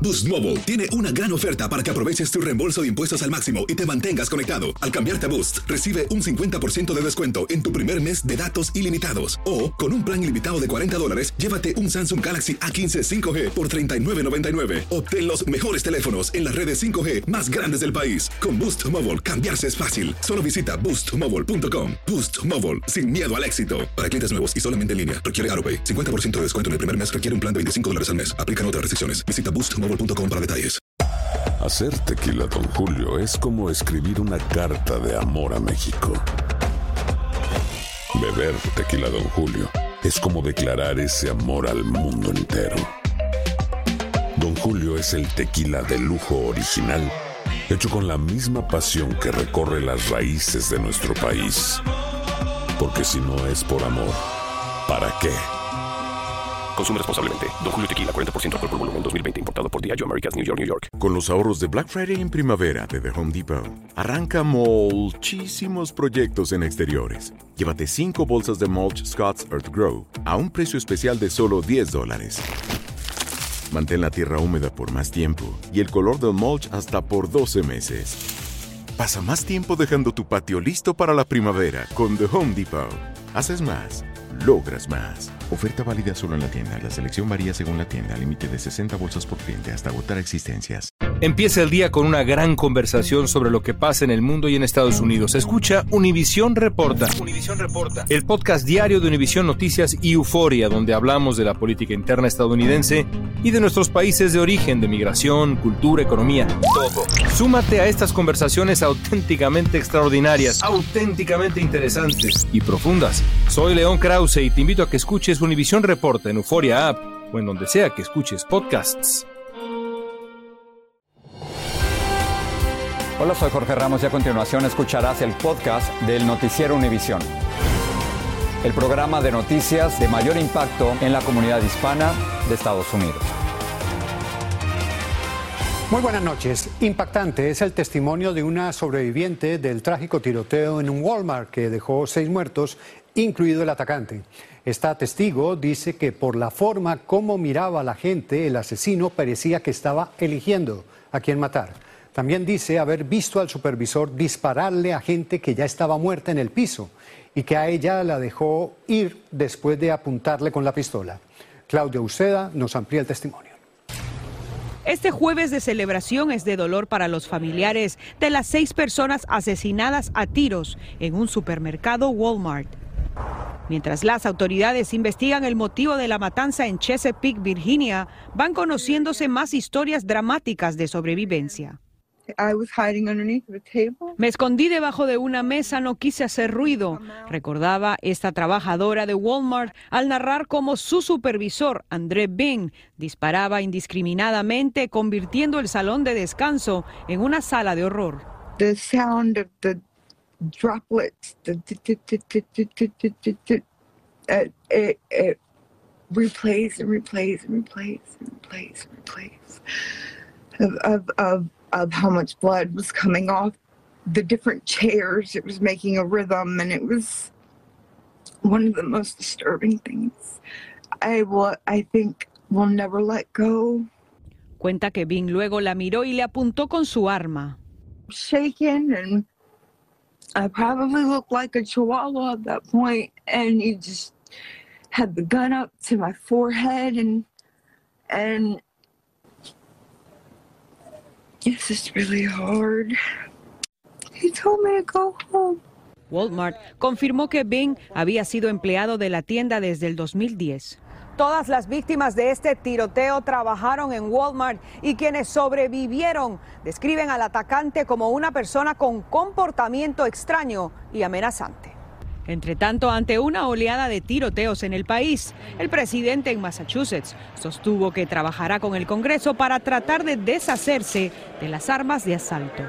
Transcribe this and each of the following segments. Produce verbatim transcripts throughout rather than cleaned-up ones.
Boost Mobile tiene una gran oferta para que aproveches tu reembolso de impuestos al máximo y te mantengas conectado. Al cambiarte a Boost, recibe un cincuenta por ciento de descuento en tu primer mes de datos ilimitados. O, con un plan ilimitado de cuarenta dólares, llévate un Samsung Galaxy A quince cinco G por treinta y nueve noventa y nueve. Obtén los mejores teléfonos en las redes cinco G más grandes del país. Con Boost Mobile, cambiarse es fácil. Solo visita boost mobile punto com. Boost Mobile, sin miedo al éxito. Para clientes nuevos y solamente en línea, requiere AutoPay. cincuenta por ciento de descuento en el primer mes requiere un plan de veinticinco dólares al mes. Aplican otras restricciones. Visita boost mobile punto com para detalles. Hacer tequila Don Julio es como escribir una carta de amor a México. Beber tequila Don Julio es como declarar ese amor al mundo entero. Don Julio es el tequila de lujo original, hecho con la misma pasión que recorre las raíces de nuestro país. Porque si no es por amor, ¿para qué? Consume responsablemente. Don Julio Tequila, cuarenta por ciento alcohol por volumen, dos mil veinte, importado por Diageo Americas, New York, New York. Con los ahorros de Black Friday en primavera de The Home Depot, arranca muchísimos proyectos en exteriores. Llévate cinco bolsas de mulch Scott's Earth Grow a un precio especial de solo diez dólares. Mantén la tierra húmeda por más tiempo y el color del mulch hasta por doce meses. Pasa más tiempo dejando tu patio listo para la primavera con The Home Depot. Haces más, logras más. Oferta válida solo en la tienda. La selección varía según la tienda. Límite de sesenta bolsas por cliente hasta agotar existencias. Empieza el día con una gran conversación sobre lo que pasa en el mundo y en Estados Unidos. Escucha Univisión Reporta. Univisión Reporta. El podcast diario de Univisión Noticias y Euforia, donde hablamos de la política interna estadounidense y de nuestros países de origen, de migración, cultura, economía, todo. Súmate a estas conversaciones auténticamente extraordinarias, auténticamente interesantes y profundas. Soy León Krause y te invito a que escuches Univisión Reporta en Euforia App o en donde sea que escuches podcasts. Hola, soy Jorge Ramos y a continuación escucharás el podcast del Noticiero Univisión, el programa de noticias de mayor impacto en la comunidad hispana de Estados Unidos. Muy buenas noches. Impactante es el testimonio de una sobreviviente del trágico tiroteo en un Walmart que dejó seis muertos, incluido el atacante. Esta testigo dice que por la forma como miraba a la gente, el asesino parecía que estaba eligiendo a quién matar. También dice haber visto al supervisor dispararle a gente que ya estaba muerta en el piso y que a ella la dejó ir después de apuntarle con la pistola. Claudia Uceda nos amplía el testimonio. Este jueves de celebración es de dolor para los familiares de las seis personas asesinadas a tiros en un supermercado Walmart. Mientras las autoridades investigan el motivo de la matanza en Chesapeake, Virginia, van conociéndose más historias dramáticas de sobrevivencia. Me escondí debajo de una mesa, no quise hacer ruido, recordaba esta trabajadora de Walmart al narrar cómo su supervisor, André Bing, disparaba indiscriminadamente, convirtiendo el salón de descanso en una sala de horror. The sound of the droplets, the it, it, it replays and replays and replays and replays and replays of, of, of of how much blood was coming off the different chairs. It was making a rhythm, and it was one of the most disturbing things I will, I think will never let go. Cuenta que Bing luego la miró y le apuntó con su arma. Shaken, and I probably looked like a chihuahua at that point, and he just had the gun up to my forehead, and and this is really hard. He told me to go home. Walmart confirmó que Bing había sido empleado de la tienda desde el dos mil diez. Todas las víctimas de este tiroteo trabajaron en Walmart y quienes sobrevivieron describen al atacante como una persona con comportamiento extraño y amenazante. Entre tanto, ante una oleada de tiroteos en el país, el presidente en Massachusetts sostuvo que trabajará con el Congreso para tratar de deshacerse de las armas de asalto.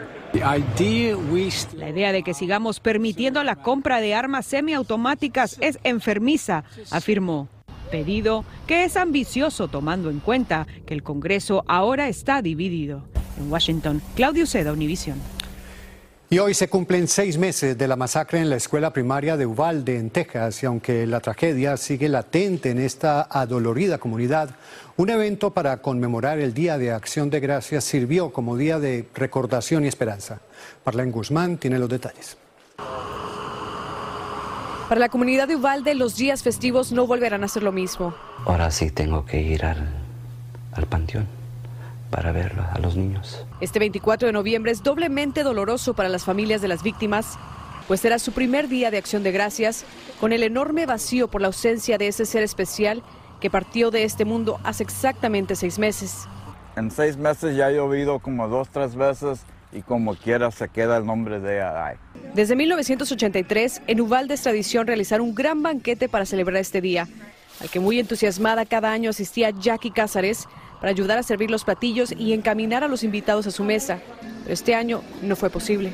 La idea de que sigamos permitiendo la compra de armas semiautomáticas es enfermiza, afirmó. Pedido que es ambicioso tomando en cuenta que el Congreso ahora está dividido. En Washington, Claudia Uceda, Univisión. Y hoy se cumplen seis meses de la masacre en la escuela primaria de Uvalde, en Texas, y aunque la tragedia sigue latente en esta adolorida comunidad, un evento para conmemorar el Día de Acción de Gracias sirvió como día de recordación y esperanza. Marlene Guzmán tiene los detalles. Para la comunidad de Uvalde, los días festivos no volverán a ser lo mismo. Ahora sí tengo que ir al, al panteón para ver a los niños. Este veinticuatro de noviembre es doblemente doloroso para las familias de las víctimas, pues será su primer día de Acción de Gracias, con el enorme vacío por la ausencia de ese ser especial que partió de este mundo hace exactamente seis meses. En seis meses ya he llovido como dos, tres veces y como quiera se queda el nombre de ella ahí. Desde mil novecientos ochenta y tres, en Uvalde es tradición realizar un gran banquete para celebrar este día, al que muy entusiasmada cada año asistía Jackie Cázares, para ayudar a servir los platillos y encaminar a los invitados a su mesa. Pero este año no fue posible.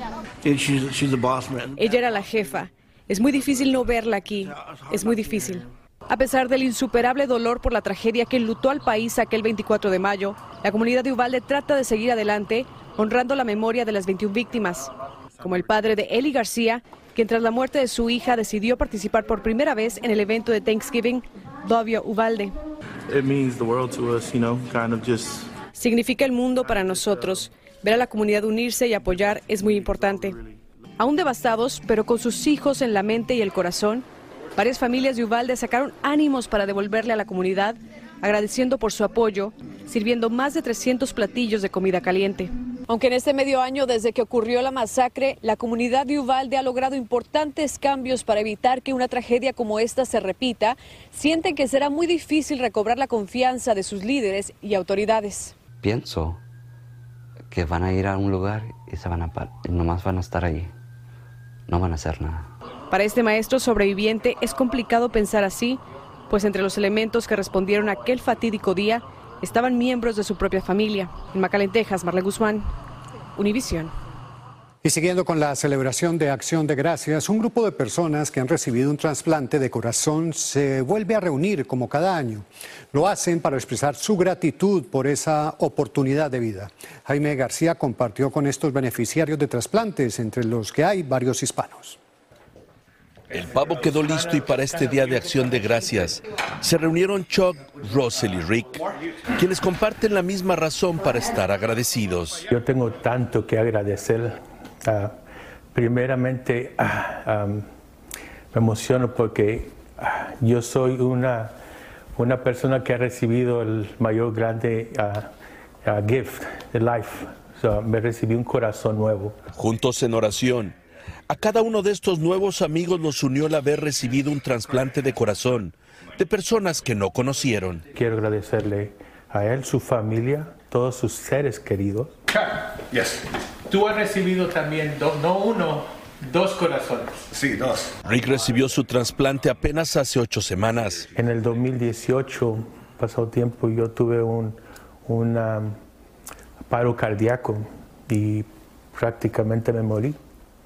Ella era la jefa. Es muy difícil no verla aquí. Es muy difícil. A pesar del insuperable dolor por la tragedia que enlutó al país aquel veinticuatro de mayo, la comunidad de Uvalde trata de seguir adelante, honrando la memoria de las veintiuna víctimas. Como el padre de Eli García, quien tras la muerte de su hija decidió participar por primera vez en el evento de Thanksgiving, Dovio Uvalde. It means the world to us, you know, kind of just... Significa el mundo para nosotros. Ver a la comunidad unirse y apoyar es muy importante. Aún devastados, pero con sus hijos en la mente y el corazón, varias familias de Uvalde sacaron ánimos para devolverle a la comunidad, agradeciendo por su apoyo, sirviendo más de trescientos platillos de comida caliente. Aunque en este medio año desde que ocurrió la masacre, la comunidad de Uvalde ha logrado importantes cambios para evitar que una tragedia como esta se repita, sienten que será muy difícil recobrar la confianza de sus líderes y autoridades. Pienso que van a ir a un lugar y se van a parar, y nomás van a estar allí, no van a hacer nada. Para este maestro sobreviviente es complicado pensar así, pues entre los elementos que respondieron a aquel fatídico día estaban miembros de su propia familia. En McAllen, Texas, Marlene Guzmán, Univisión. Y siguiendo con la celebración de Acción de Gracias, un grupo de personas que han recibido un trasplante de corazón se vuelve a reunir como cada año. Lo hacen para expresar su gratitud por esa oportunidad de vida. Jaime García compartió con estos beneficiarios de trasplantes, entre los que hay varios hispanos. El pavo quedó listo y para este Día de Acción de Gracias se reunieron Chuck, Russell y Rick, quienes comparten la misma razón para estar agradecidos. Yo tengo tanto que agradecer. Uh, primeramente, uh, um, me emociono porque uh, yo soy una, una persona que ha recibido el mayor grande uh, uh, gift de life. So, me recibí un corazón nuevo. Juntos en oración, a cada uno de estos nuevos amigos los unió el haber recibido un trasplante de corazón de personas que no conocieron. Quiero agradecerle a él, su familia, todos sus seres queridos. Yes. Tú has recibido también, do, no uno, dos corazones. Sí, dos. Rick recibió su trasplante apenas hace ocho semanas. En el dos mil dieciocho, pasado tiempo, yo tuve un, un um, paro cardíaco y prácticamente me morí.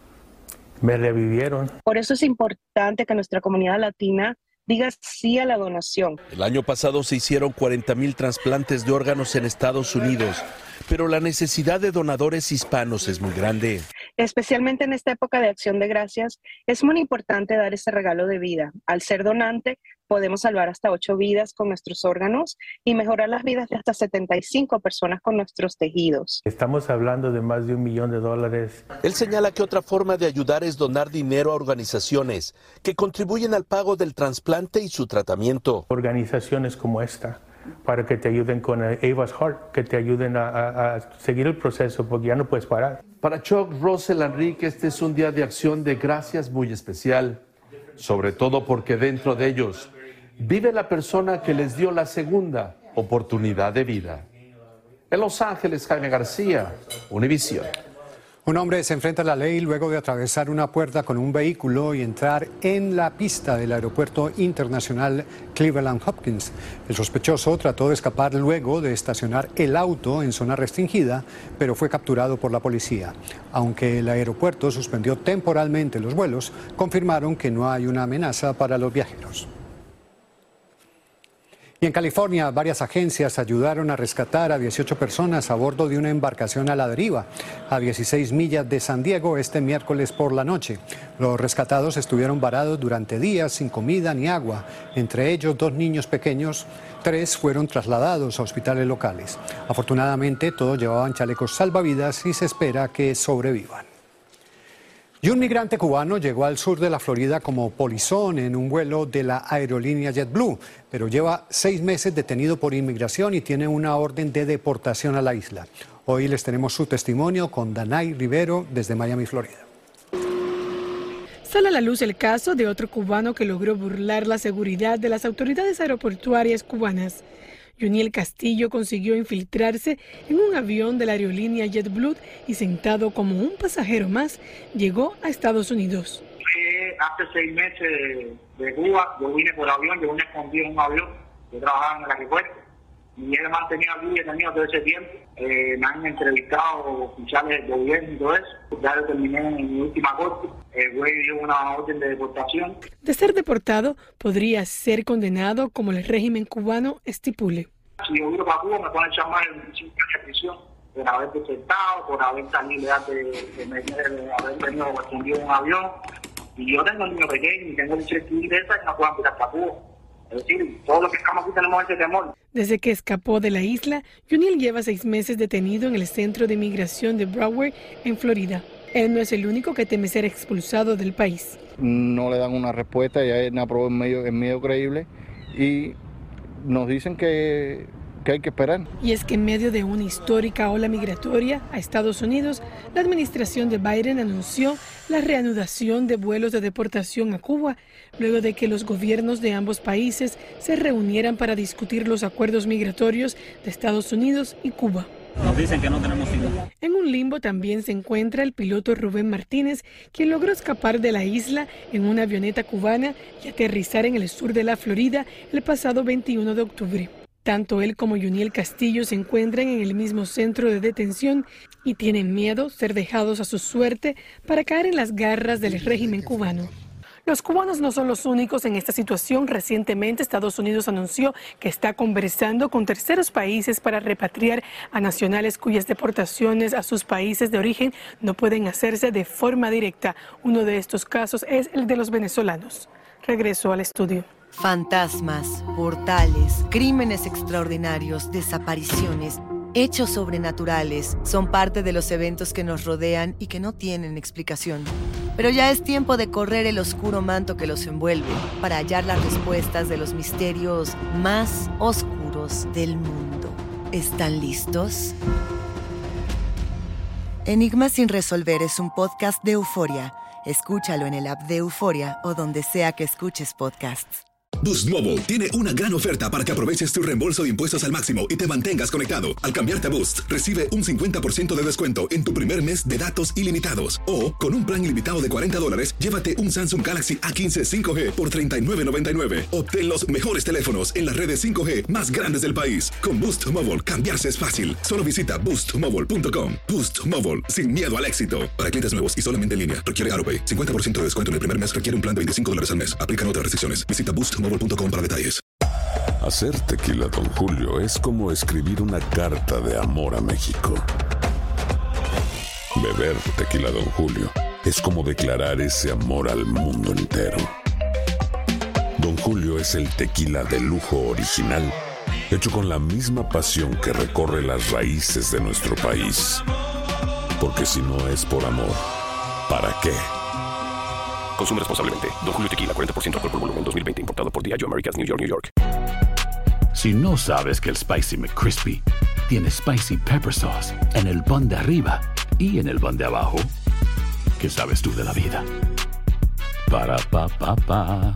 Me revivieron. Por eso es importante que nuestra comunidad latina diga sí a la donación. El año pasado se hicieron cuarenta mil trasplantes de órganos en Estados Unidos, pero la necesidad de donadores hispanos es muy grande. Especialmente en esta época de Acción de Gracias, es muy importante dar ese regalo de vida. Al ser donante, podemos salvar hasta ocho vidas con nuestros órganos y mejorar las vidas de hasta setenta y cinco personas con nuestros tejidos. Estamos hablando de más de un millón de dólares. Él señala que otra forma de ayudar es donar dinero a organizaciones que contribuyen al pago del trasplante y su tratamiento. Organizaciones como esta, para que te ayuden con Ava's Heart, que te ayuden a, a, a seguir el proceso, porque ya no puedes parar. Para Chuck, Russell, Enrique, este es un día de acción de gracias muy especial, sobre todo porque dentro de ellos vive la persona que les dio la segunda oportunidad de vida. En Los Ángeles, Jaime García, Univisión. Un hombre se enfrenta a la ley luego de atravesar una puerta con un vehículo y entrar en la pista del aeropuerto internacional Cleveland Hopkins. El sospechoso trató de escapar luego de estacionar el auto en zona restringida, pero fue capturado por la policía. Aunque el aeropuerto suspendió temporalmente los vuelos, confirmaron que no hay una amenaza para los viajeros. Y en California, varias agencias ayudaron a rescatar a dieciocho personas a bordo de una embarcación a la deriva, a dieciséis millas de San Diego este miércoles por la noche. Los rescatados estuvieron varados durante días sin comida ni agua, entre ellos dos niños pequeños. Tres fueron trasladados a hospitales locales. Afortunadamente, todos llevaban chalecos salvavidas y se espera que sobrevivan. Y un migrante cubano llegó al sur de la Florida como polizón en un vuelo de la aerolínea JetBlue, pero lleva seis meses detenido por inmigración y tiene una orden de deportación a la isla. Hoy les tenemos su testimonio con Danay Rivero desde Miami, Florida. Sale a la luz el caso de otro cubano que logró burlar la seguridad de las autoridades aeroportuarias cubanas. Yuniel Castillo consiguió infiltrarse en un avión de la aerolínea JetBlue y sentado como un pasajero más, llegó a Estados Unidos. Hace seis meses de, de Cuba, yo vine por avión, yo vine escondido en un avión, yo trabajaba en el aeropuerto y él me mantenía aquí, he tenido todo ese tiempo. Eh, me han entrevistado oficiales del gobierno y todo eso. Ya lo terminé en mi última corte. El güey dio una orden de deportación. De ser deportado, podría ser condenado como el régimen cubano estipule. Si yo voy para Cuba, me pueden llamar en veinticinco años de prisión por haber desertado, por haber salido de, de, de, de haber tenido escondido un avión. Y yo tengo un niño pequeño y tengo el certificado de esa que no puedan tirar para Cuba. Es decir, todos los que estamos aquí tenemos ese temor. Desde que escapó de la isla, Yuniel lleva seis meses detenido en el centro de migración de Broward, en Florida. Él no es el único que teme ser expulsado del país. No le dan una respuesta, ya es medio, medio, medio creíble y nos dicen que, que hay que esperar. Y es que en medio de una histórica ola migratoria a Estados Unidos, la administración de Biden anunció la reanudación de vuelos de deportación a Cuba, luego de que los gobiernos de ambos países se reunieran para discutir los acuerdos migratorios de Estados Unidos y Cuba. Nos dicen que no tenemos hijos. En un limbo también se encuentra el piloto Rubén Martínez, quien logró escapar de la isla en una avioneta cubana y aterrizar en el sur de la Florida el pasado veintiuno de octubre. Tanto él como Yuniel Castillo se encuentran en el mismo centro de detención y tienen miedo ser dejados a su suerte para caer en las garras del régimen cubano. Los cubanos no son los únicos en esta situación. Recientemente, Estados Unidos anunció que está conversando con terceros países para repatriar a nacionales cuyas deportaciones a sus países de origen no pueden hacerse de forma directa. Uno de estos casos es el de los venezolanos. Regreso al estudio. Fantasmas, portales, crímenes extraordinarios, desapariciones, hechos sobrenaturales son parte de los eventos que nos rodean y que no tienen explicación. Pero ya es tiempo de correr el oscuro manto que los envuelve para hallar las respuestas de los misterios más oscuros del mundo. ¿Están listos? Enigma sin resolver es un podcast de Euforia. Escúchalo en el app de Euforia o donde sea que escuches podcasts. Boost Mobile tiene una gran oferta para que aproveches tu reembolso de impuestos al máximo y te mantengas conectado. Al cambiarte a Boost, recibe un cincuenta por ciento de descuento en tu primer mes de datos ilimitados. O, con un plan ilimitado de cuarenta dólares, llévate un Samsung Galaxy A quince cinco G por treinta y nueve noventa y nueve. Obtén los mejores teléfonos en las redes cinco G más grandes del país. Con Boost Mobile, cambiarse es fácil. Solo visita boost mobile punto com. Boost Mobile, sin miedo al éxito. Para clientes nuevos y solamente en línea, requiere AutoPay. cincuenta por ciento de descuento en el primer mes requiere un plan de veinticinco dólares al mes. Aplican otras restricciones. Visita boost mobile punto com para detalles. Hacer tequila Don Julio es como escribir una carta de amor a México. Beber tequila Don Julio es como declarar ese amor al mundo entero. Don Julio es el tequila de lujo original, hecho con la misma pasión que recorre las raíces de nuestro país. Porque si no es por amor, ¿para qué? Consume responsablemente. Don Julio Tequila, cuarenta por ciento alcohol por volumen, dos mil veinte. Importado por Diageo Americas, New York, New York. Si no sabes que el Spicy McCrispy tiene Spicy Pepper Sauce en el pan de arriba y en el pan de abajo, ¿qué sabes tú de la vida? Para, pa, pa, pa.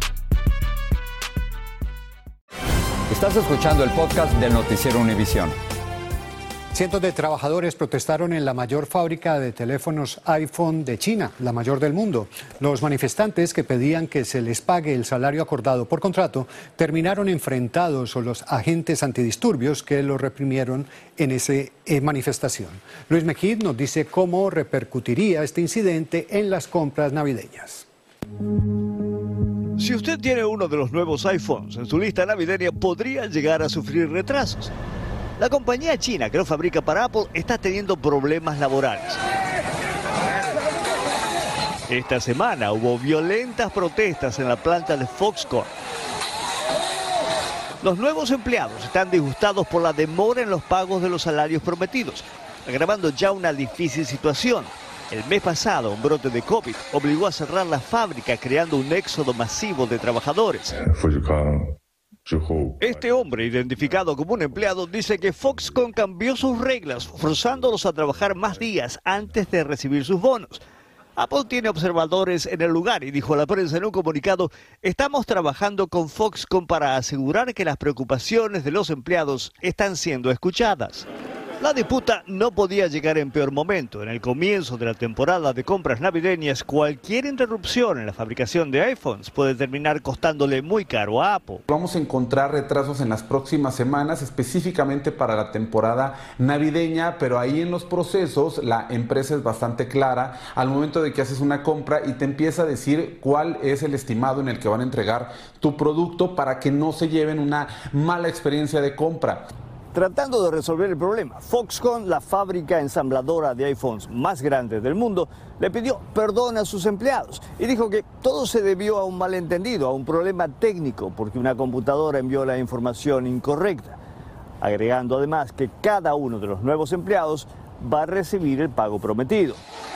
Estás escuchando el podcast del Noticiero Univisión. Cientos de trabajadores protestaron en la mayor fábrica de teléfonos iPhone de China, la mayor del mundo. Los manifestantes que pedían que se les pague el salario acordado por contrato terminaron enfrentados con los agentes antidisturbios que los reprimieron en esa eh, manifestación. Luis Mejid nos dice cómo repercutiría este incidente en las compras navideñas. Si usted tiene uno de los nuevos iPhones en su lista navideña, podría llegar a sufrir retrasos. La compañía china que lo fabrica para Apple está teniendo problemas laborales. Esta semana hubo violentas protestas en la planta de Foxconn. Los nuevos empleados están disgustados por la demora en los pagos de los salarios prometidos, agravando ya una difícil situación. El mes pasado, un brote de COVID obligó a cerrar la fábrica, creando un éxodo masivo de trabajadores. Este hombre, identificado como un empleado, dice que Foxconn cambió sus reglas, forzándolos a trabajar más días antes de recibir sus bonos. Apple tiene observadores en el lugar y dijo a la prensa en un comunicado: estamos trabajando con Foxconn para asegurar que las preocupaciones de los empleados están siendo escuchadas. La disputa no podía llegar en peor momento. En el comienzo de la temporada de compras navideñas, cualquier interrupción en la fabricación de iPhones puede terminar costándole muy caro a Apple. Vamos a encontrar retrasos en las próximas semanas, específicamente para la temporada navideña, pero ahí en los procesos la empresa es bastante clara al momento de que haces una compra y te empieza a decir cuál es el estimado en el que van a entregar tu producto para que no se lleven una mala experiencia de compra. Tratando de resolver el problema, Foxconn, la fábrica ensambladora de iPhones más grande del mundo, le pidió perdón a sus empleados y dijo que todo se debió a un malentendido, a un problema técnico, porque una computadora envió la información incorrecta, agregando además que cada uno de los nuevos empleados va a recibir el pago prometido.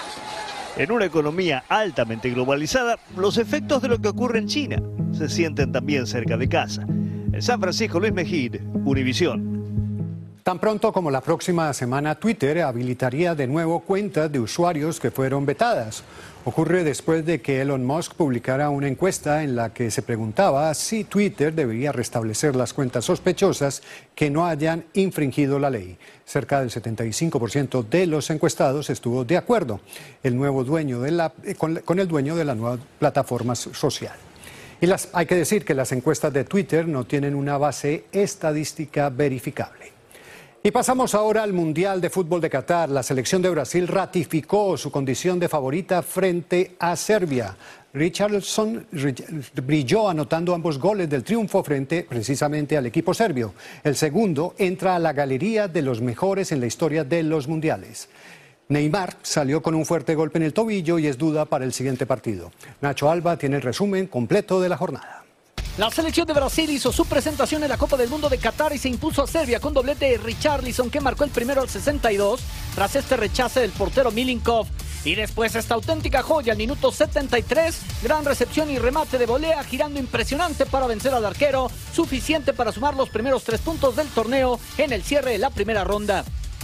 En una economía altamente globalizada, los efectos de lo que ocurre en China se sienten también cerca de casa. En San Francisco, Luis Mejid, Univisión. Tan pronto como la próxima semana, Twitter habilitaría de nuevo cuentas de usuarios que fueron vetadas. Ocurre después de que Elon Musk publicara una encuesta en la que se preguntaba si Twitter debería restablecer las cuentas sospechosas que no hayan infringido la ley. Cerca del setenta y cinco por ciento de los encuestados estuvo de acuerdo el nuevo dueño de la, con, con el dueño de la nueva plataforma social. Y las, hay que decir que las encuestas de Twitter no tienen una base estadística verificable. Y pasamos ahora al Mundial de Fútbol de Qatar. La selección de Brasil ratificó su condición de favorita frente a Serbia. Richarlison brilló anotando ambos goles del triunfo frente precisamente al equipo serbio. El segundo entra a la galería de los mejores en la historia de los mundiales. Neymar salió con un fuerte golpe en el tobillo y es duda para el siguiente partido. Nacho Alba tiene el resumen completo de la jornada. La selección de Brasil hizo su presentación en la Copa del Mundo de Qatar y se impuso a Serbia con doblete de Richarlison, que marcó el primero al sesenta y dos tras este rechace del portero Milinkov. Y después esta auténtica joya al minuto setenta y tres, gran recepción y remate de volea girando impresionante para vencer al arquero, suficiente para sumar los primeros tres puntos del torneo en el cierre de la primera ronda.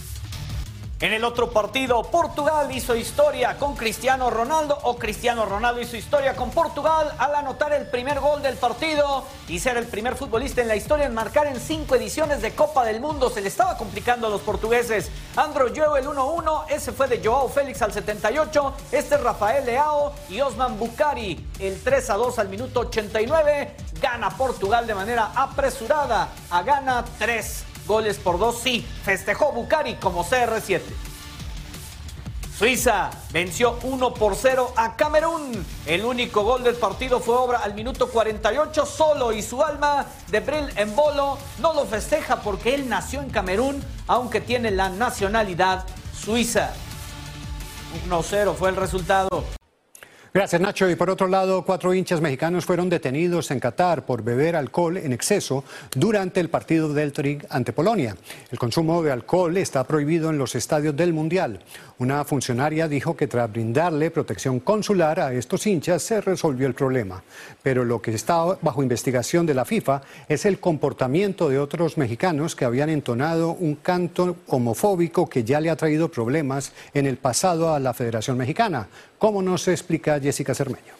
En el otro partido, Portugal hizo historia con Cristiano Ronaldo, o Cristiano Ronaldo hizo historia con Portugal al anotar el primer gol del partido y ser el primer futbolista en la historia en marcar en cinco ediciones de Copa del Mundo. Se le estaba complicando a los portugueses. Andro Joe el uno uno, ese fue de Joao Félix al setenta y ocho, este es Rafael Leao y Osman Bucari. El tres a dos al minuto ochenta y nueve, gana Portugal de manera apresurada, a gana tres goles por dos, sí, festejó Bucari como C R siete. Suiza venció uno por cero a Camerún. El único gol del partido fue obra al minuto cuarenta y ocho, solo y su alma de Bril Embolo no lo festeja porque él nació en Camerún, aunque tiene la nacionalidad suiza. uno cero fue el resultado. Gracias, Nacho. Y por otro lado, cuatro hinchas mexicanos fueron detenidos en Qatar por beber alcohol en exceso durante el partido del Tri ante Polonia. El consumo de alcohol está prohibido en los estadios del Mundial. Una funcionaria dijo que tras brindarle protección consular a estos hinchas se resolvió el problema. Pero lo que está bajo investigación de la FIFA es el comportamiento de otros mexicanos que habían entonado un canto homofóbico que ya le ha traído problemas en el pasado a la Federación Mexicana, como nos explica Jessica Cermeño.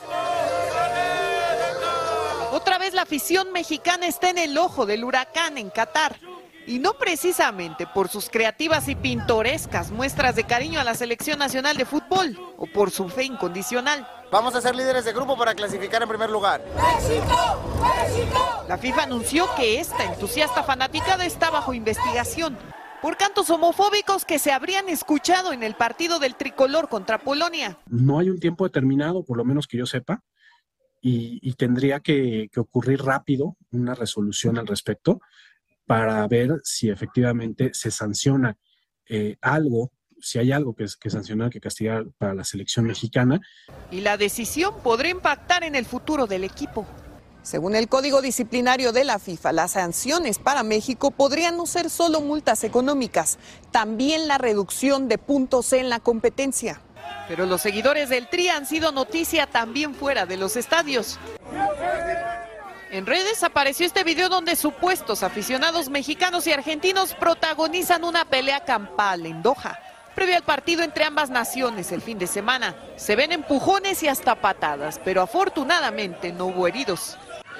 Otra vez la afición mexicana está en el ojo del huracán en Qatar. Y no precisamente por sus creativas y pintorescas muestras de cariño a la selección nacional de fútbol o por su fe incondicional. Vamos a ser líderes de grupo para clasificar en primer lugar. ¡México! ¡México! La FIFA anunció que esta entusiasta fanaticada está bajo investigación por cantos homofóbicos que se habrían escuchado en el partido del tricolor contra Polonia. No hay un tiempo determinado, por lo menos que yo sepa, y, y tendría que, que ocurrir rápido una resolución al respecto para ver si efectivamente se sanciona eh, algo, si hay algo que, que sancionar, que castigar para la selección mexicana. Y la decisión podría impactar en el futuro del equipo. Según el Código Disciplinario de la FIFA, las sanciones para México podrían no ser solo multas económicas, también la reducción de puntos en la competencia. Pero los seguidores del Tri han sido noticia también fuera de los estadios. En redes apareció este video donde supuestos aficionados mexicanos y argentinos protagonizan una pelea campal en Doha. Previo al partido entre ambas naciones el fin de semana, se ven empujones y hasta patadas, pero afortunadamente no hubo heridos.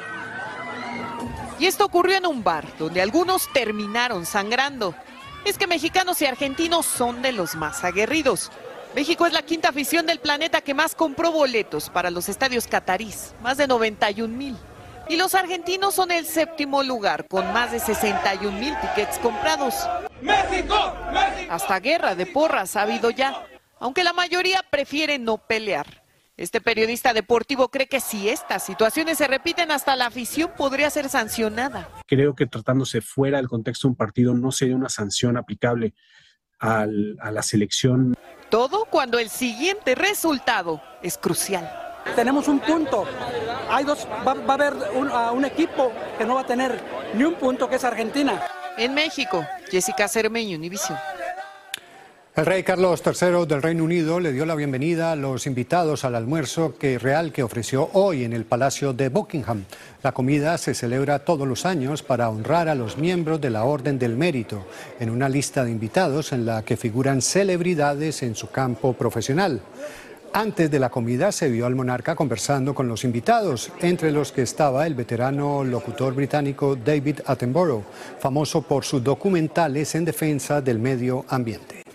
Y esto ocurrió en un bar, donde algunos terminaron sangrando. Es que mexicanos y argentinos son de los más aguerridos. México es la quinta afición del planeta que más compró boletos para los estadios catarís, más de noventa y un mil. Y los argentinos son el séptimo lugar, con más de sesenta y un mil tickets comprados. ¡México! ¡México! Hasta guerra de porras ha habido ya, aunque la mayoría prefiere no pelear. Este periodista deportivo cree que si estas situaciones se repiten, hasta la afición podría ser sancionada. Creo que tratándose fuera del contexto de un partido no sería una sanción aplicable al, a la selección. Todo cuando el siguiente resultado es crucial. Tenemos un punto. Hay dos, va, va a haber un, uh, un equipo que no va a tener ni un punto, que es Argentina. En México, Jessica Cermeño, Univisión. El rey Carlos tercero del Reino Unido le dio la bienvenida a los invitados al almuerzo que real que ofreció hoy en el Palacio de Buckingham. La comida se celebra todos los años para honrar a los miembros de la Orden del Mérito, en una lista de invitados en la que figuran celebridades en su campo profesional. Antes de la comida se vio al monarca conversando con los invitados, entre los que estaba el veterano locutor británico David Attenborough, famoso por sus documentales en defensa del medio ambiente.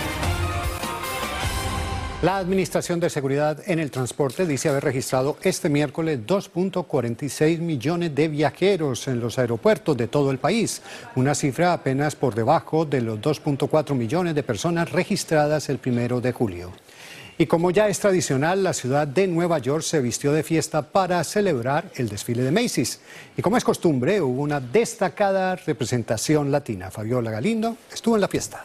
La Administración de Seguridad en el Transporte dice haber registrado este miércoles dos punto cuarenta y seis millones de viajeros en los aeropuertos de todo el país, una cifra apenas por debajo de los dos punto cuatro millones de personas registradas el primero de julio. Y como ya es tradicional, la ciudad de Nueva York se vistió de fiesta para celebrar el desfile de Macy's. Y como es costumbre, hubo una destacada representación latina. Fabiola Galindo estuvo en la fiesta.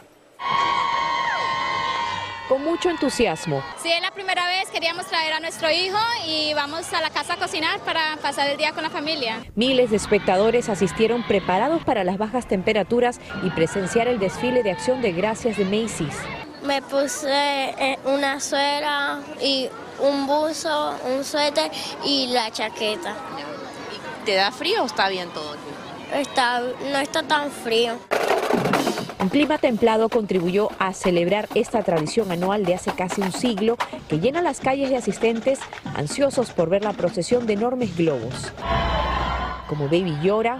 Con mucho entusiasmo. Sí, es la primera vez, queríamos traer a nuestro hijo y vamos a la casa a cocinar para pasar el día con la familia. Miles de espectadores asistieron preparados para las bajas temperaturas y presenciar el desfile de Acción de Gracias de Macy's. Me puse una suela y un buzo, un suéter y la chaqueta. ¿Te da frío o está bien todo? Está, no está tan frío. Un clima templado contribuyó a celebrar esta tradición anual de hace casi un siglo que llena las calles de asistentes ansiosos por ver la procesión de enormes globos. Como Baby Yoda,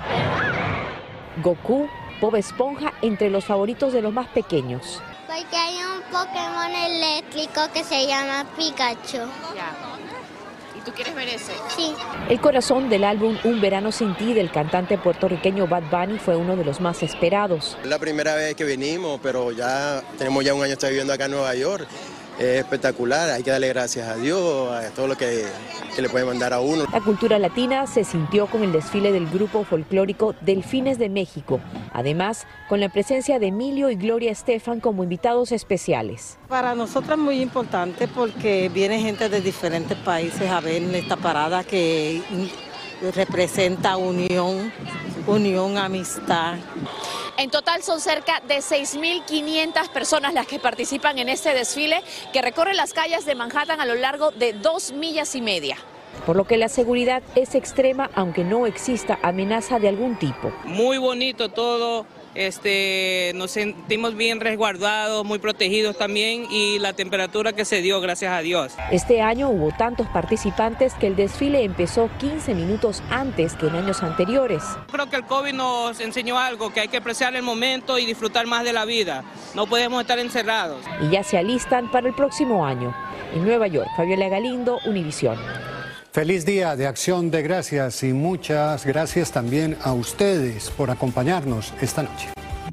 Goku, Bob Esponja, entre los favoritos de los más pequeños. Porque hay un Pokémon eléctrico que se llama Pikachu. Ya. ¿Y tú quieres ver ese? Sí. El corazón del álbum Un Verano Sin Ti del cantante puertorriqueño Bad Bunny fue uno de los más esperados. Es la primera vez que venimos, pero ya tenemos ya un año estar viviendo acá en Nueva York. Es espectacular, hay que darle gracias a Dios, a todo lo que, que le puede mandar a uno. La cultura latina se sintió con el desfile del grupo folclórico Delfines de México, además con la presencia de Emilio y Gloria Estefan como invitados especiales. Para nosotros es muy importante porque viene gente de diferentes países a ver esta parada que representa unión, unión, amistad. En total son cerca de seis mil quinientas personas las que participan en este desfile que recorre las calles de Manhattan a lo largo de dos millas y media. Por lo que la seguridad es extrema aunque no exista amenaza de algún tipo. Muy bonito todo, este, nos sentimos bien resguardados, muy protegidos también y la temperatura que se dio, gracias a Dios. Este año hubo tantos participantes que el desfile empezó quince minutos antes que en años anteriores. Creo que el COVID nos enseñó algo, que hay que apreciar el momento y disfrutar más de la vida. No podemos estar encerrados. Y ya se alistan para el próximo año. En Nueva York, Fabiola Galindo, Univisión. Feliz día de Acción de Gracias y muchas gracias también a ustedes por acompañarnos esta noche.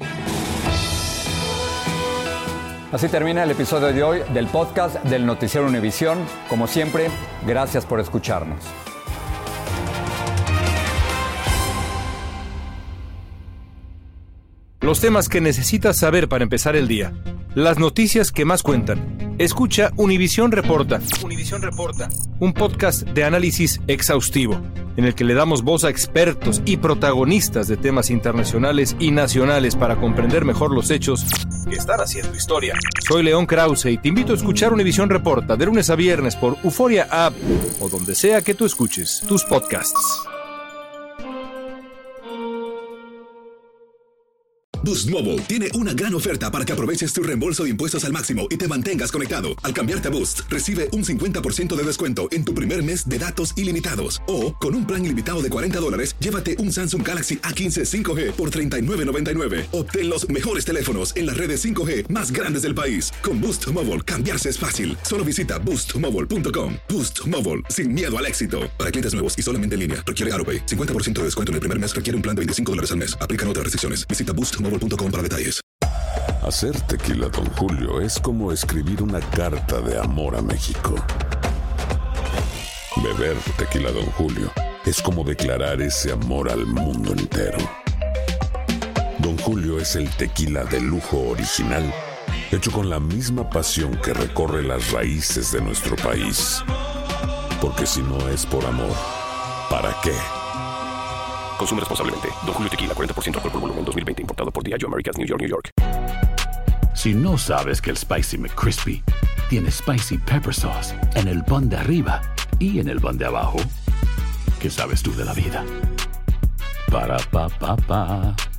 Así termina el episodio de hoy del podcast del Noticiero Univisión. Como siempre, gracias por escucharnos. Los temas que necesitas saber para empezar el día. Las noticias que más cuentan. Escucha Univisión Reporta. Univisión Reporta. Un podcast de análisis exhaustivo, en el que le damos voz a expertos y protagonistas de temas internacionales y nacionales para comprender mejor los hechos que están haciendo historia. Soy León Krause y te invito a escuchar Univisión Reporta de lunes a viernes por Euforia App o donde sea que tú escuches tus podcasts. Boost Mobile tiene una gran oferta para que aproveches tu reembolso de impuestos al máximo y te mantengas conectado. Al cambiarte a Boost, recibe un cincuenta por ciento de descuento en tu primer mes de datos ilimitados. O, con un plan ilimitado de cuarenta dólares, llévate un Samsung Galaxy A quince cinco G por treinta y nueve noventa y nueve. Obtén los mejores teléfonos en las redes cinco G más grandes del país. Con Boost Mobile, cambiarse es fácil. Solo visita boost mobile punto com. Boost Mobile, sin miedo al éxito. Para clientes nuevos y solamente en línea, requiere AutoPay. cincuenta por ciento de descuento en el primer mes requiere un plan de veinticinco dólares al mes. Aplican otras restricciones. Visita boost mobile punto com para detalles. Hacer tequila Don Julio es como escribir una carta de amor a México. Beber tequila Don Julio es como declarar ese amor al mundo entero. Don Julio es el tequila de lujo original, hecho con la misma pasión que recorre las raíces de nuestro país. Porque si no es por amor, ¿para qué? Consume responsablemente. Don Julio Tequila, cuarenta por ciento alcohol por volumen, dos mil veinte. Importado por Diageo Americas, New York, New York. Si no sabes que el Spicy McCrispy tiene Spicy Pepper Sauce en el pan de arriba y en el pan de abajo, ¿qué sabes tú de la vida? Para, pa, pa, pa.